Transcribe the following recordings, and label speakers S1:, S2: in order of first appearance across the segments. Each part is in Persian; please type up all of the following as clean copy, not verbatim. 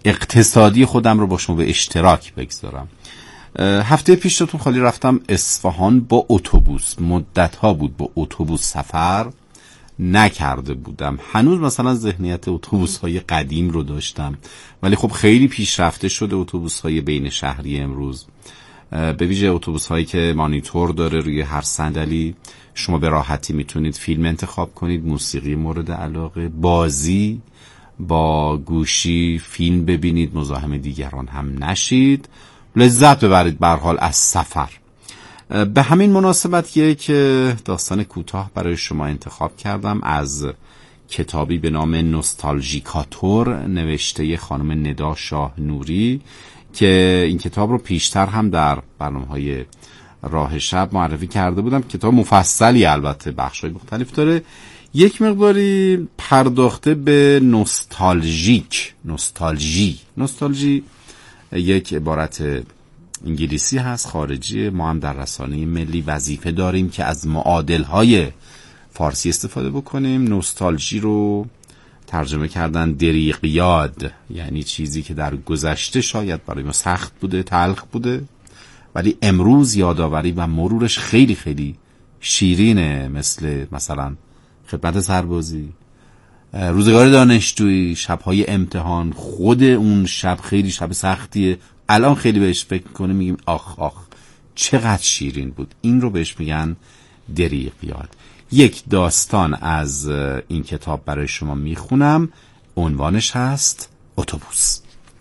S1: اقتصادی خودم رو با شما به اشتراک بگذارم. هفته پیشتون خالی رفتم اصفهان با اتوبوس. مدت‌ها بود با اتوبوس سفر نکرده بودم. هنوز مثلا ذهنیت اتوبوس‌های قدیم رو داشتم، ولی خب خیلی پیشرفته شده اتوبوس‌های بین شهری امروز، به ویژه اتوبوس‌هایی که مانیتور داره روی هر صندلی. شما به راحتی میتونید فیلم انتخاب کنید، موسیقی مورد علاقه، بازی با گوشی فیلم ببینید، مزاحم دیگران هم نشید، لذت ببرید به هر حال از سفر. به همین مناسبت یک داستان کوتاه برای شما انتخاب کردم از کتابی به نام نوستالژیکاتور نوشته خانم ندا شاه نوری که این کتاب رو پیشتر هم در برنامه‌های راه شب معرفی کرده بودم. کتاب مفصلی البته بخش‌های مختلف داره، یک مقداری پرداخته به نوستالژی یک عبارت انگلیسی هست، خارجی. ما هم در رسانه ملی وظیفه داریم که از معادل‌های فارسی استفاده بکنیم. نوستالژی رو ترجمه کردن دریغ یاد، یعنی چیزی که در گذشته شاید برای ما سخت بوده، تلخ بوده، ولی امروز یادآوری و مرورش خیلی خیلی شیرینه، مثلا خدمت سربازی، روزگار دانشجویی، شب‌های امتحان. خود اون شب خیلی شب سختیه، الان خیلی بهش فکر می‌کنیم میگیم آخ چقدر شیرین بود. این رو بهش میگن دریغ یاد. یک داستان از این کتاب برای شما میخونم، عنوانش هست اتوبوس.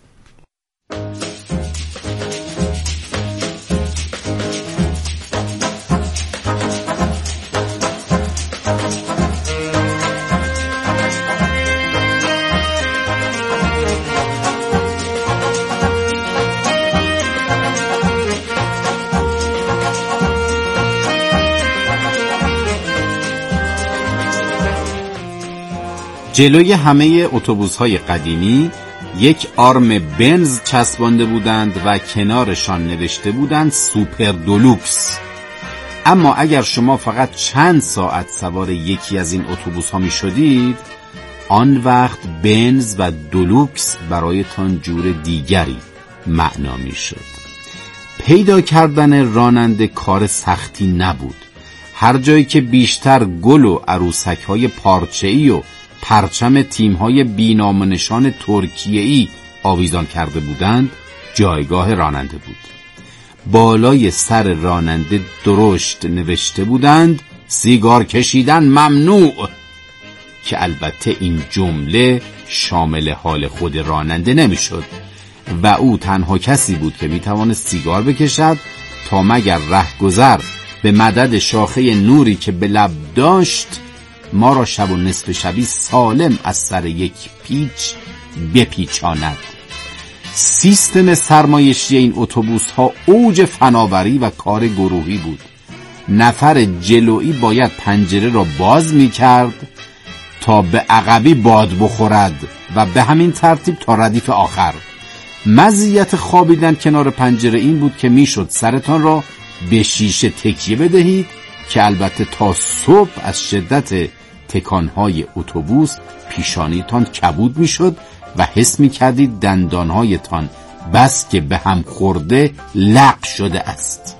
S1: جلوی همه اتوبوس‌های قدیمی یک آرم بنز چسبانده بودند و کنارشان نوشته بودند سوپر دولوکس. اما اگر شما فقط چند ساعت سوار یکی از این اتوبوس‌ها می‌شدید، آن وقت بنز و دولوکس برایتان جور دیگری معنا می‌شد. پیدا کردن راننده کار سختی نبود. هر جایی که بیشتر گل و عروسک‌های پارچه‌ای و پرچم تیم‌های بی‌نام و نشان ترکیه‌ای آویزان کرده بودند جایگاه راننده بود. بالای سر راننده درشت نوشته بودند سیگار کشیدن ممنوع، که البته این جمله شامل حال خود راننده نمی‌شد و او تنها کسی بود که می‌توانست سیگار بکشد تا مگر رهگذر به مدد شاخه نوری که به لب داشت ما را شب و نصف شبی سالم از سر یک پیچ بپیچاند. سیستم سرمایشی این اتوبوس ها اوج فناوری و کار گروهی بود. نفر جلویی باید پنجره را باز می کرد تا به عقبی باد بخورد و به همین ترتیب تا ردیف آخر. مزیت خوابیدن کنار پنجره این بود که میشد سرتان را به شیشه تکیه بدهید که البته تا صبح از شدت تکانهای اتوبوس پیشانیتان کبود میشد و حس میکردید دندانهایتان بس که به هم خورده لق شده است.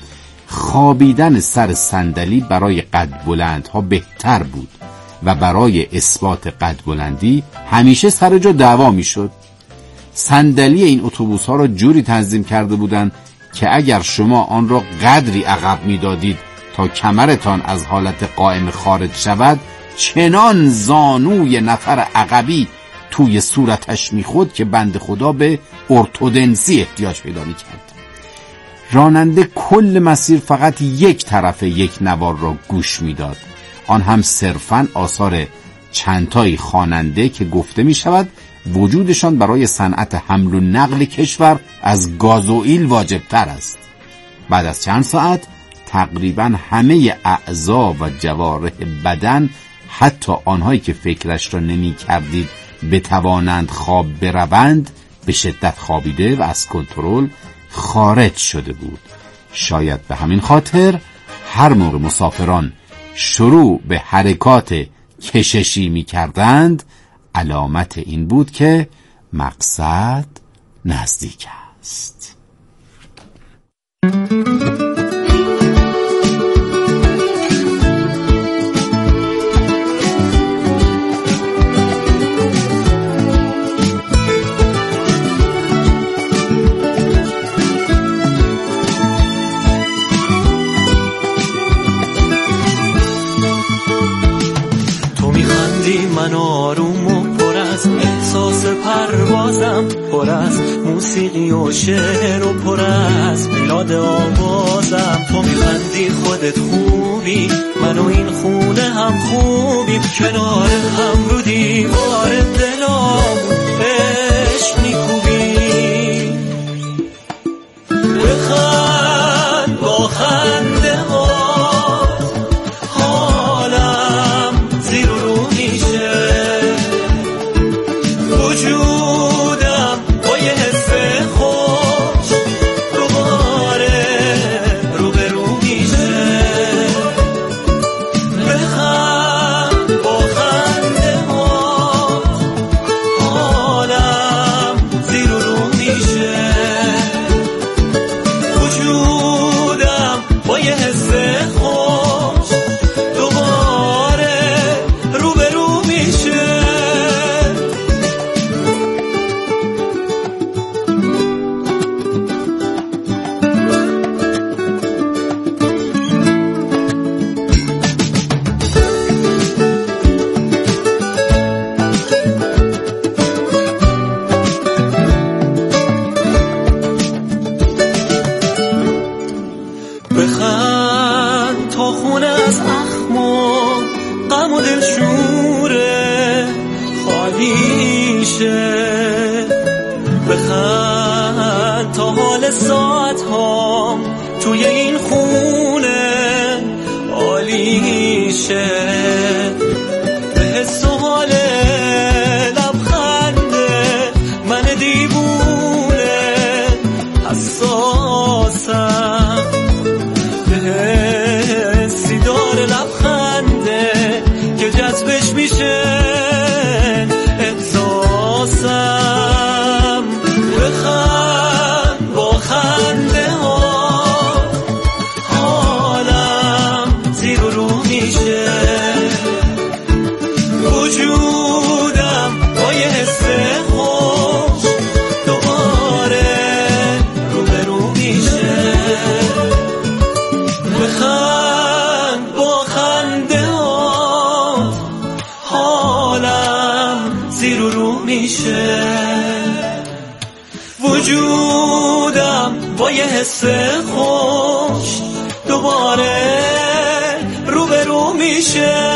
S1: خوابیدن سر صندلی برای قد بلندها بهتر بود و برای اثبات قد بلندی همیشه سر جا دعوا میشد. صندلی این اتوبوس ها را جوری تنظیم کرده بودند که اگر شما آن را قدری عقب میدادید تا کمرتان از حالت قائم خارج شود، چنان زانوی نفر عقبی توی صورتش میخورد که بند خدا به ارتودنسی احتیاج پیدا میکرد. راننده کل مسیر فقط یک طرف یک نوار را گوش میداد، آن هم صرفاً آثار چندتایی خواننده که گفته میشود وجودشان برای صنعت حمل و نقل کشور از گازوئیل واجبتر است. بعد از چند ساعت تقریباً همه اعضا و جوارح بدن، حتی آنهایی که فکرش را نمی کردید بتوانند خواب بروند، به شدت خوابیده و از کنترل خارج شده بود. شاید به همین خاطر هر موقع مسافران شروع به حرکات کششی می کردند، علامت این بود که مقصد نزدیک است.
S2: من آروم و پر از احساس پروازم، پر از موسیقی و شعر و پر از میلاد آوازم. تو میخندی خودت خوبی، من و این خونه هم خوبیم، کنار هم رو دیوار دلامون عشق میکوبیم. بخند با خنده ها بخند تا حال ساعت هام توی این خونه عالی شه. به حس و حال لبخنده من دیوونه حساسم، به حسی داره لبخنده که جذبش میشه احساسم. بخند با خنده ها حالم زیر و رو میشه، وجودم با یه حس خوش دوباره رو به رو میشه. بخند با خنده ها حالم زیر و رو میشه، وجودم با یه حس خوش دوباره رو به رو میشه.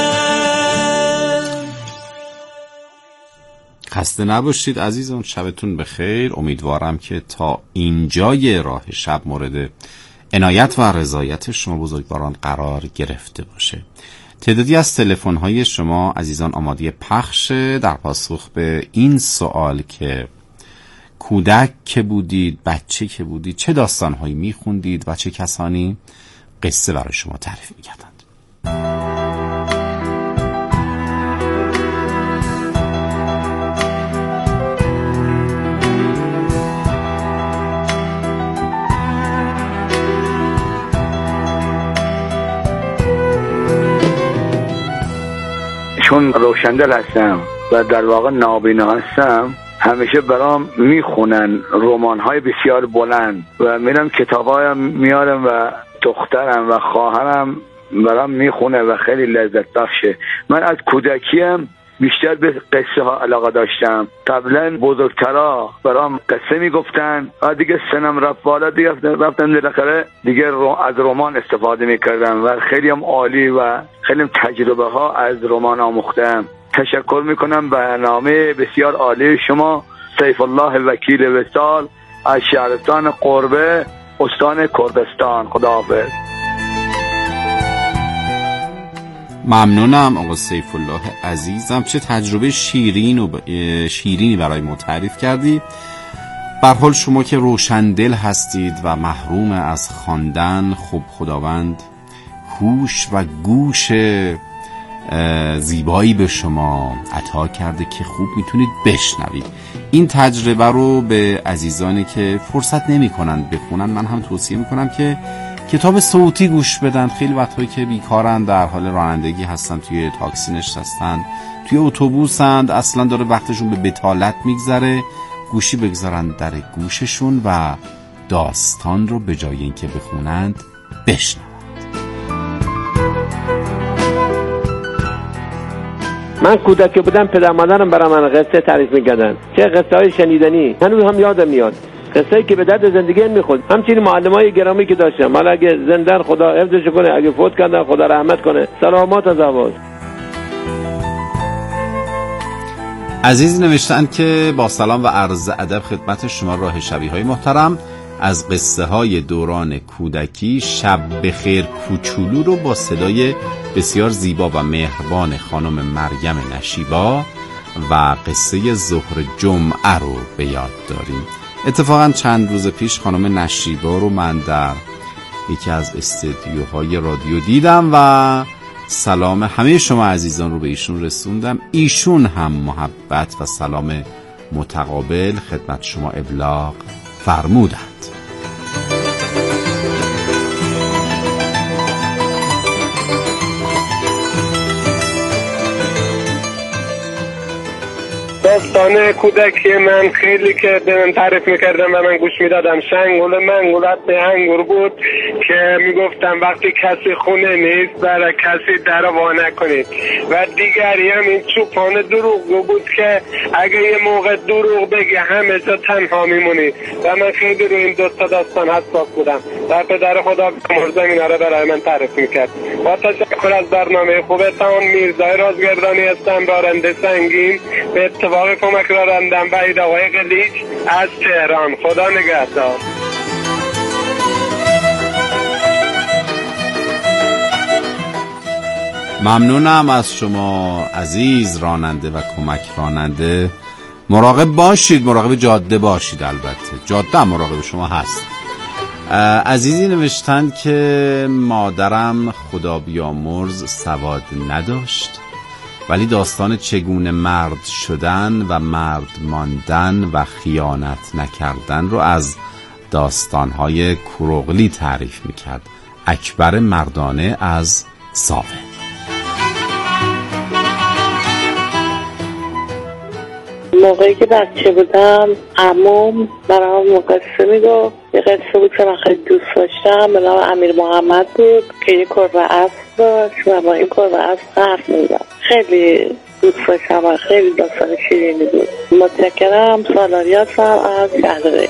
S1: خسته نباشید عزیزان، شبتون بخیر. امیدوارم که تا اینجای راه شب مورد عنایت و رضایت شما بزرگواران قرار گرفته باشه. تعدادی از تلفن‌های شما عزیزان آماده پخش در پاسخ به این سوال که کودک که بودید، بچه که بودید، چه داستان‌هایی می‌خوندید و چه کسانی قصه برای شما تعریف می‌کردند.
S3: چون روشندل هستم و در واقع نابینا هستم، همیشه برام میخونن رمان‌های بسیار بلند و میرم کتابایم میارم و دخترم و خواهرم برام میخونه و خیلی لذت بخشه. من از کودکیم بیشتر به قصه ها علاقه داشتم. قبلا بزرگترا برام قصه میگفتن و دیگه سنم رفت بالا، دیگه رفتم بالاخره دیگه از رمان استفاده میکردم و خیلی هم عالی و خیلی هم تجربه ها از رمان آموختم. تشکر میکنم برنامه بسیار عالی شما. سیف الله وکیل وصال از شهرستان قربه، استان کردستان. خداحافظ.
S1: ممنونم آقا سیف الله عزیزم، چه تجربه شیرینی برای ما تعریف کردی. به هر حال شما که روشندل هستید و محروم از خواندن، خب خداوند هوش و گوش زیبایی به شما عطا کرده که خوب میتونید بشنوید. این تجربه رو به عزیزانی که فرصت نمی کنن بخونن من هم توصیه میکنم که کتاب صوتی گوش بدن. خیلی وقتایی که بیکارن، در حال رانندگی هستن، توی تاکسی نشستن، توی اتوبوسند، اصلا داره وقتشون به بتالت میگذره، گوشی بگذارن در گوششون و داستان رو به جای اینکه بخونند بشنوند.
S4: من کودک بودم پدر مادرم برای من قصه تعریف میکردن، چه قصه های شنیدنی هنوز هم یادم میاد، قصه‌ای که به درد زندگی میخورد. همچنین معلمای گرامی که داشتم، حالا اگه زندن خدا حفظش کنه، اگه فوت کردن خدا رحمت کنه، سلامات از آواز.
S1: عزیزی نوشتن که با سلام و عرض ادب خدمت شما راه شبیهای محترم، از قصه های دوران کودکی شب بخیر کوچولو رو با صدای بسیار زیبا و مهربان خانم مریم نشیبا و قصه ظهر جمعه رو به یاد داریم. اتفاقا چند روز پیش خانم نشیبا رو من در یکی از استودیوهای رادیو دیدم و سلام همه شما عزیزان رو به ایشون رسوندم. ایشون هم محبت و سلام متقابل خدمت شما ابلاغ فرمودند.
S5: داستان کودکی من خیلی که به من تعریف میکردم و من گوش میدادم شنگول منگولت به انگور بود که میگفتم وقتی کسی خونه نیست برای کسی در وا نکنید. و دیگری هم این چوپان دروغگو بود که اگه یه موقع دروغ بگی همه جا تنها میمونی. و من خیلی رو این دوتا داستان حساس بودم و پدر خدا بیامرزه اینا رو برای من تعریف میکرد. با تشکر از برنامه خوبتان، میرزای رازگردانی هستم، راننده سنگین، به اتفاق کمک رانندم وحید آقای قلیچ از تهران. خدا نگهدار.
S1: ممنونم از شما عزیز راننده و کمک راننده. مراقب باشید، مراقب جاده باشید. البته جاده هم مراقب شما هست. عزیزی نوشتند که مادرم خدا بیامرز سواد نداشت، ولی داستان چگونه مرد شدن و مرد ماندن و خیانت نکردن رو از داستانهای کوروغلی تعریف میکرد. اکبر مردانه از ساوه.
S6: موقعی که بچه بودم عموم برام قصه میگفت. یه قصه بود که من خیلی دوست داشتم، به نام امیر محمد بود که یه کربه اسب داشت و با این کربه اسب حرف میزد. خیلی دوست داشتم و خیلی داستان شیرینی بود. متشکرم. سالاری هستم از شهرده.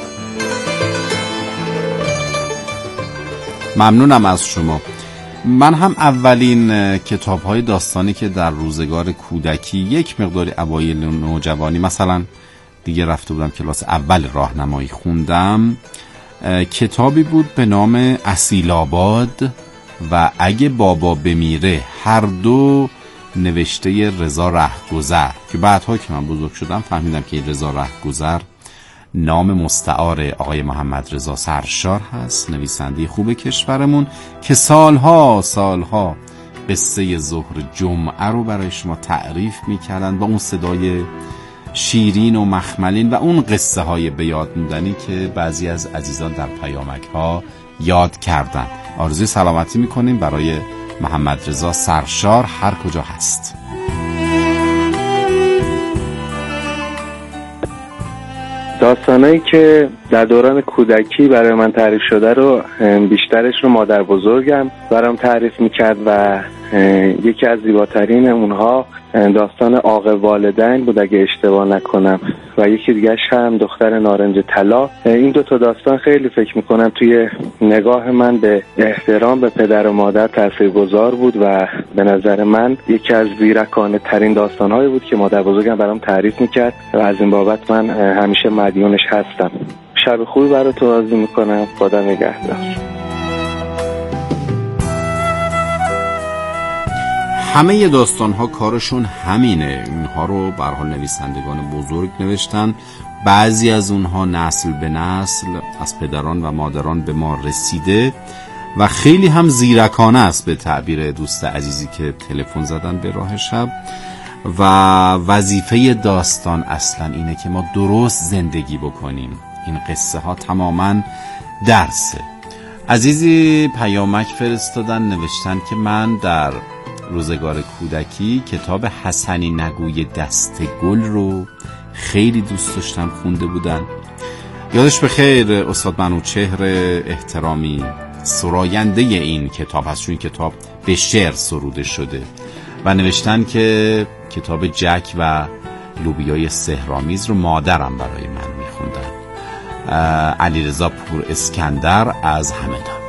S1: ممنونم از شما. من هم اولین کتاب‌های داستانی که در روزگار کودکی یک مقداری اوایل نوجوانی، مثلا دیگه رفته بودم کلاس اول راهنمایی خوندم، کتابی بود به نام اصیل آباد و اگه بابا بمیره، هر دو نوشته رضا رهگذر، که بعدها که من بزرگ شدم فهمیدم که رضا رهگذر نام مستعار آقای محمد رضا سرشار هست، نویسنده خوب کشورمون که سالها قصه ظهر جمعه رو برای شما تعریف میکردن با اون صدای شیرین و مخملین و اون قصه های به یاد موندنی که بعضی از عزیزان در پیامک ها یاد کردن. آرزوی سلامتی میکنیم برای محمد رضا سرشار هر کجا هست.
S7: داستانایی که در دوران کودکی برای من تعریف شده رو بیشترش رو مادر بزرگم برام تعریف میکرد و یکی از زیباترین اونها داستان عاق والدین بود اگه اشتباه نکنم و یکی دیگه‌اش هم دختر نارنج طلا. این دو تا داستان خیلی فکر میکنم توی نگاه من به احترام به پدر و مادر تاثیرگذار بود و به نظر من یکی از زیرکانه ترین داستان‌هایی بود که مادر بزرگم برام تعریف میکرد و از این بابت من همیشه مدیونش هستم. شب خوبی براتون آرزو میکنم. خدا نگهدار.
S1: همه داستان‌ها کارشون همینه. اینها رو به هر حال نویسندگان بزرگ نوشتن. بعضی از اونها نسل به نسل از پدران و مادران به ما رسیده و خیلی هم زیرکانه است به تعبیر دوست عزیزی که تلفن زدن به راه شب. و وظیفه داستان اصلا اینه که ما درست زندگی بکنیم. این قصه ها تماما درسه. عزیزی پیامک فرستادن، نوشتن که من در روزگار کودکی کتاب حسنی نگوی دست گل رو خیلی دوست داشتم، خونده بودن. یادش بخیر استاد منوچهر احترامی سراینده این کتاب هست، چون این کتاب به شعر سروده شده و نوشتن که کتاب جک و لوبیای سحرآمیز رو مادرم برای من میخوندن. علیرضا پور اسکندر از همدان.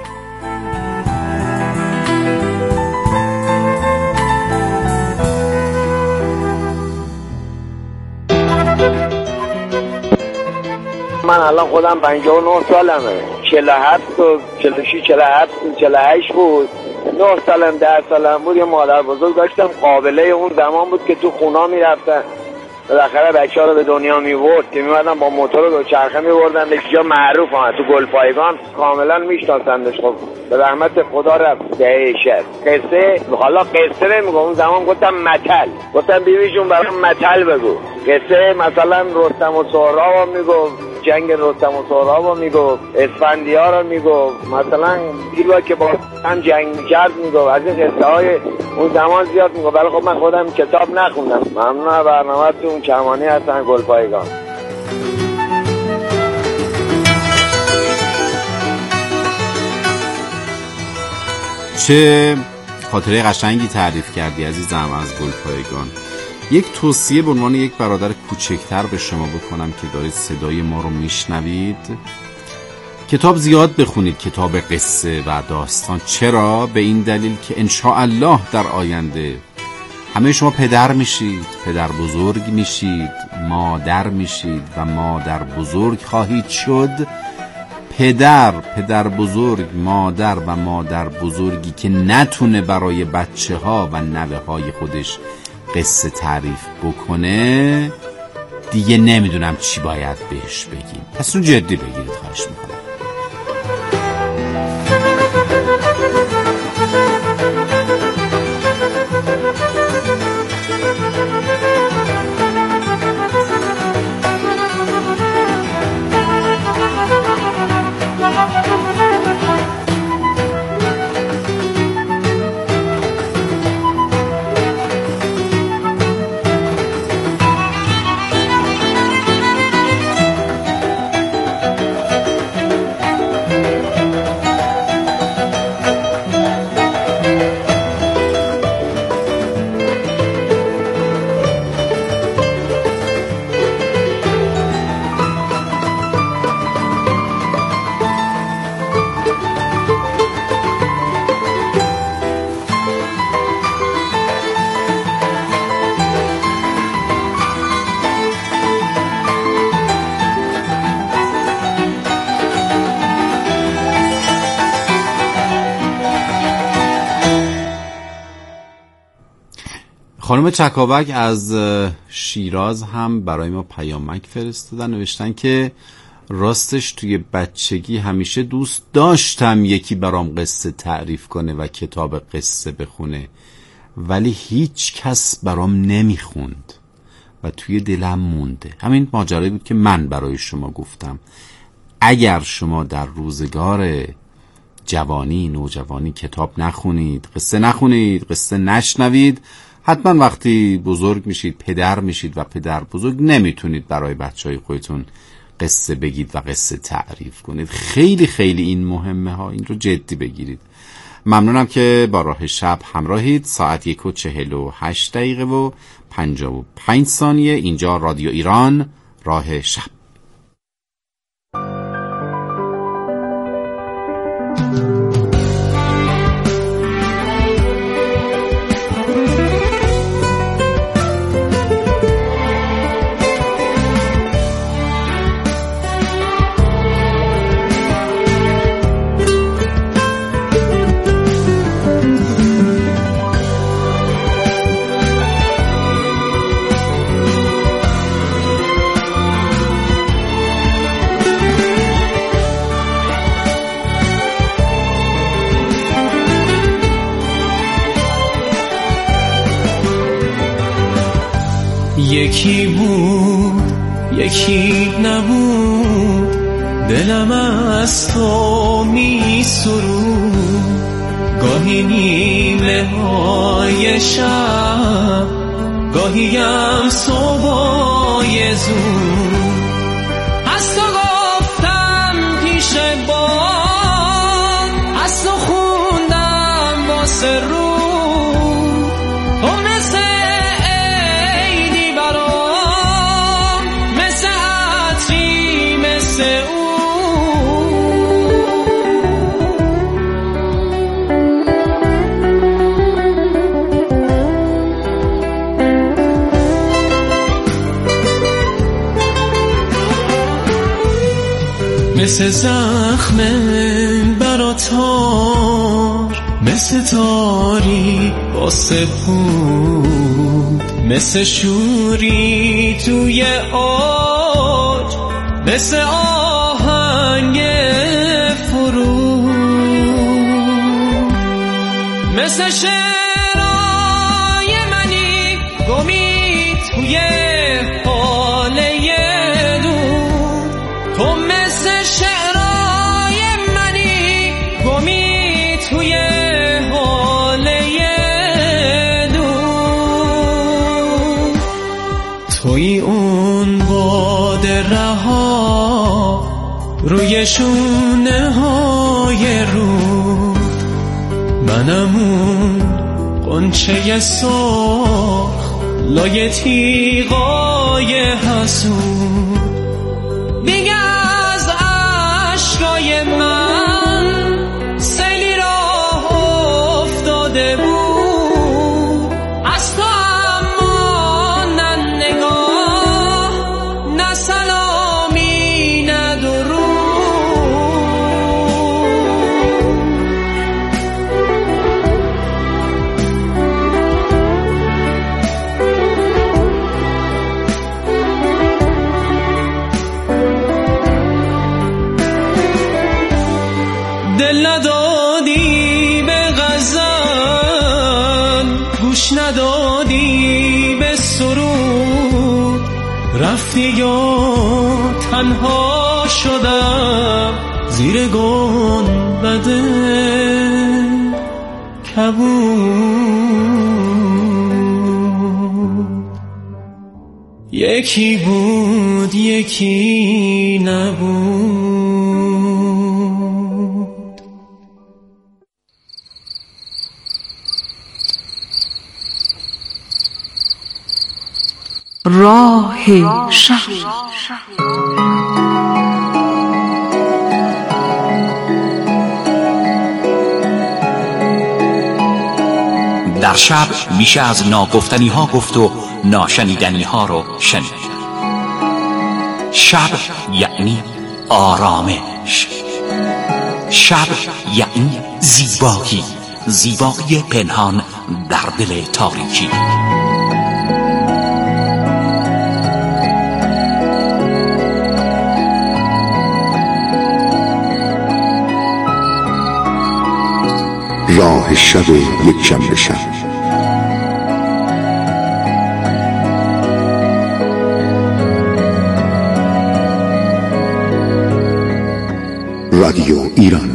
S8: من الان خودم 59 سالمه، 47 و 46 47 48 بود، 9 سالم 10 سالم بود. یه مادر بزرگ داشتم، قابله اون زمان بود که تو خونا میرفتن بالاخره بچه ها رو به دنیا میورد، که میمدن با موتور دوچرخه میوردن به جا معروف ها تو گلپایگان، کاملا میشناسندش. خب به رحمت خدا رفت دهشت. قصه حالا قصه نمیگم، اون زمان گفتم متل، گفتم بیبیشون برام متل بگو. قصه مثلا رستم و سهراب رو میگفت، جنگ رستم و سهراب رو میگفت، اسفندیار رو میگفت، مثلا پیلوا که با هم جنگ میکرد میگفت. از این قصه های اون زمان زیاد میگفت، ولی خب من خودم کتاب نخوندم. ممنون برنامه‌تون. کمانی هستن گلپایگان.
S1: چه خاطره قشنگی تعریف کردی عزیزم از گلپایگان. یک توصیه به عنوان یک برادر کوچکتر به شما بکنم که دارید صدای ما رو میشنوید. کتاب زیاد بخونید، کتاب قصه و داستان. چرا؟ به این دلیل که انشاءالله در آینده همه شما پدر میشید، پدر بزرگ میشید، مادر میشید و مادر بزرگ خواهید شد. پدر بزرگ، مادر و مادر بزرگی که نتونه برای بچه ها و نوه های خودش قصه تعریف بکنه، دیگه نمیدونم چی باید بهش بگیم. پس رو جدی بگیرید، خواهش میکنم. خانم چکاوک از شیراز هم برای ما پیامک فرستادن، نوشتن که راستش توی بچگی همیشه دوست داشتم یکی برام قصه تعریف کنه و کتاب قصه بخونه، ولی هیچ کس برام نمیخوند و توی دلم مونده. همین ماجرایی بود که من برای شما گفتم. اگر شما در روزگار جوانی، نوجوانی کتاب نخونید، قصه نخونید، قصه نشنوید، حتما وقتی بزرگ میشید، پدر میشید و پدر بزرگ، نمیتونید برای بچهای خودتون قصه بگید و قصه تعریف کنید. خیلی خیلی این مهمه ها، این رو جدی بگیرید. ممنونم که با راه شب همراهید. ساعت 1:48 و 55 ثانیه. اینجا رادیو ایران، راه شب.
S2: یکی بود یکی نبود، دلم از تو می سرود. گاهی نیمه های شب، گاهیم صبحای زود، از تو گفتم پیش باد، از تو خوندم واسه رو. تو مثل عیدی برام، مثل عطری، مثل او. مثل زخم براتار، مثل تاری واسه پود، مثل شوری توی آج، مثل آهنگ فرود، مثل شعرهای منی گمی توی حاله دود. تو مثل شعرهای منی گمی توی حاله دود. توی اون باد رها روی شونه های رود، منم اون قنچه سرخ لای تیغای حسود. دیگه از عشقای من سیلی راه افتاده بود، از تو اما نه نگاه، نه سلامی، نه درود. دل ندادی به غزل، گوش ندادی به سرود، رفتی یا تنها شدم زیر گنبد کبود. یکی بود یکی نبود.
S9: راه شب.
S10: در شب میشه از ناگفتنی ها گفت و ناشنیدنی ها رو شنید. شب یعنی آرامش، شب یعنی زیبایی، زیبایی پنهان در دل تاریکی.
S11: راه شب یک شنبه شب. رادیو ایران.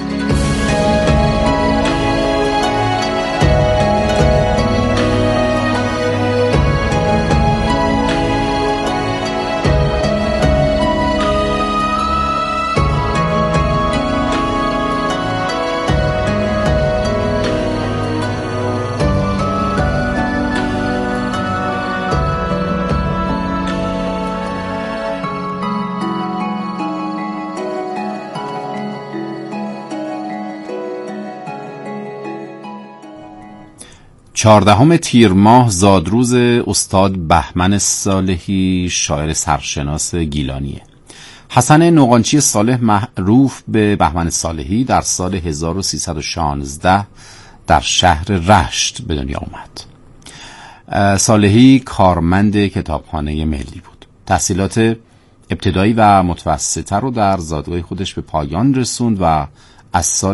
S1: چهاردهم تیر ماه زادروز استاد بهمن صالحی، شاعر سرشناس گیلانیه. حسن نوقانچی صالح معروف به بهمن صالحی در سال 1316 در شهر رشت به دنیا اومد. صالحی کارمند کتابخانه ملی بود. تحصیلات ابتدایی و متوسطه رو در زادگاه خودش به پایان رسوند و از سال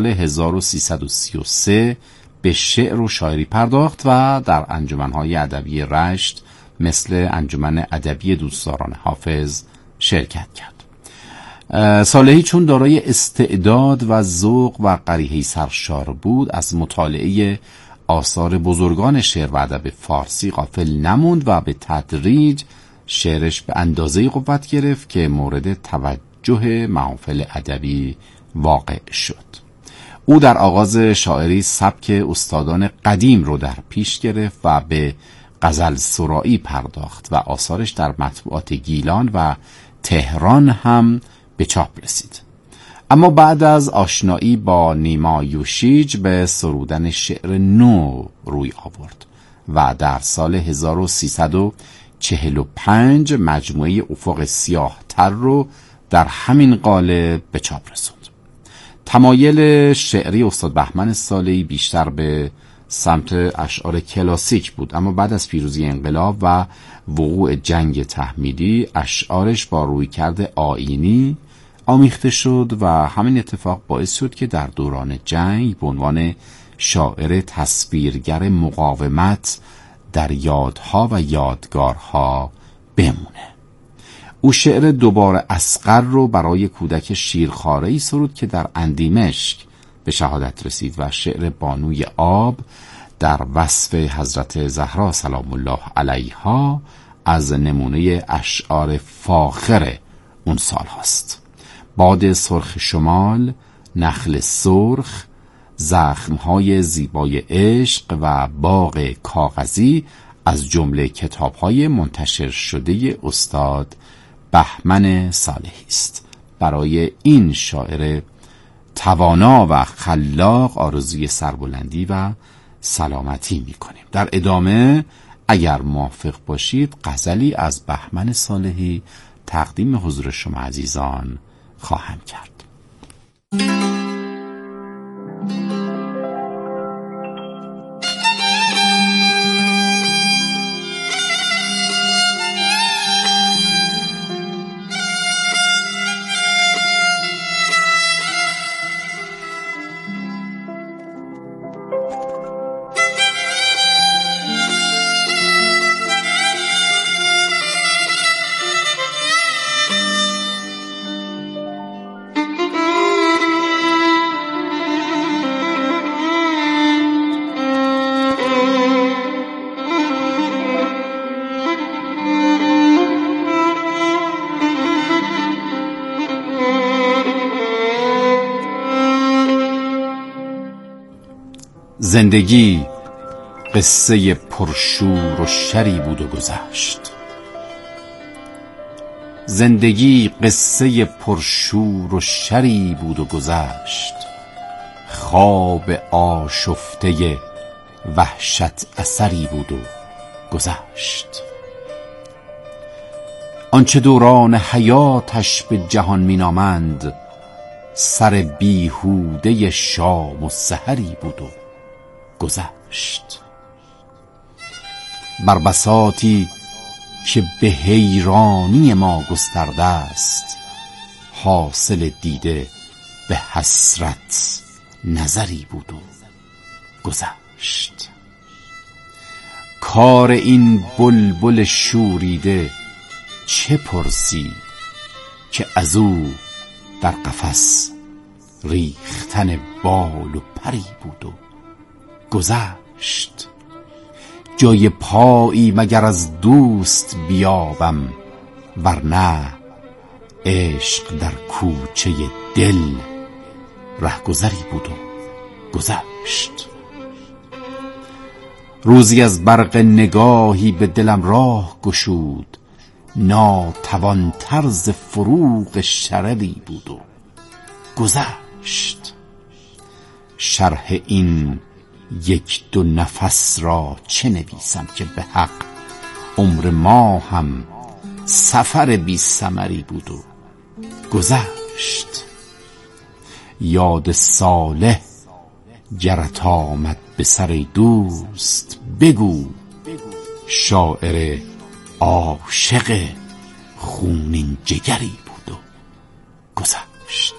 S1: 1333 به شعر و شاعری پرداخت و در انجمن‌های ادبی رشت مثل انجمن ادبی دوستداران حافظ شرکت کرد. صالحی چون دارای استعداد و ذوق و قریحه‌ای سرشار بود، از مطالعه آثار بزرگان شعر و ادب فارسی غافل نموند و به تدریج شعرش به اندازه‌ای قوت گرفت که مورد توجه محافل ادبی واقع شد. او در آغاز شاعری سبک استادان قدیم رو در پیش گرفت و به غزل سرایی پرداخت و آثارش در مطبوعات گیلان و تهران هم به چاپ رسید. اما بعد از آشنایی با نیما یوشیج به سرودن شعر نو روی آورد و در سال 1345 مجموعه افق سیاه تر رو در همین قالب به چاپ رسوند. تمایل شعری استاد بهمن صالحی بیشتر به سمت اشعار کلاسیک بود، اما بعد از پیروزی انقلاب و وقوع جنگ تحمیلی اشعارش با رویکرد آیینی آمیخته شد و همین اتفاق باعث شد که در دوران جنگ به عنوان شاعر تصویرگر مقاومت در یادها و یادگارها بمونه. او شعر دوباره اصغر رو برای کودک شیرخواره‌ای سرود که در اندیمشک به شهادت رسید و شعر بانوی آب در وصف حضرت زهرا سلام الله علیها از نمونه اشعار فاخر اون سال هست. باد سرخ شمال، نخل سرخ، زخمهای زیبای عشق و باغ کاغذی از جمله کتابهای منتشر شده استاد بهمن صالحی است. برای این شاعر توانا و خلاق آرزوی سربلندی و سلامتی می‌کنیم. در ادامه اگر موافق باشید غزلی از بهمن صالحی تقدیم حضور شما عزیزان خواهم کرد. زندگی قصه پرشور و شری بود و گذشت. زندگی قصه پرشور و شری بود و گذشت. خواب آشفته وحشت اثری بود و گذشت. آنچه دوران حیاتش به جهان مینامند سر بیهوده شام و سحری بود و گذشت. بر بساطی که به حیرانی ما گسترده است حاصل دیده به حسرت نظری بود و گذشت. کار این بلبل شوریده چه پرسی که از او در قفس ریختن بال و پری بود و گذشت. جای پایی مگر از دوست بیابم، ورنه عشق در کوچه دل رهگذری بود و گذشت. روزی از برق نگاهی به دلم راه گشود، ناتوان طرز فروغ شرری بود و گذشت. شرح این یک دو نفس را چه نویسم که به حق عمر ما هم سفر بی ثمری بود و گذشت. یاد صالح گرت آمد به سر دوست بگو، شاعر عاشق خونین جگری بود و گذشت.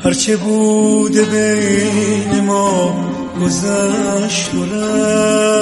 S12: هرچه بوده بین ما گذشت و رفت.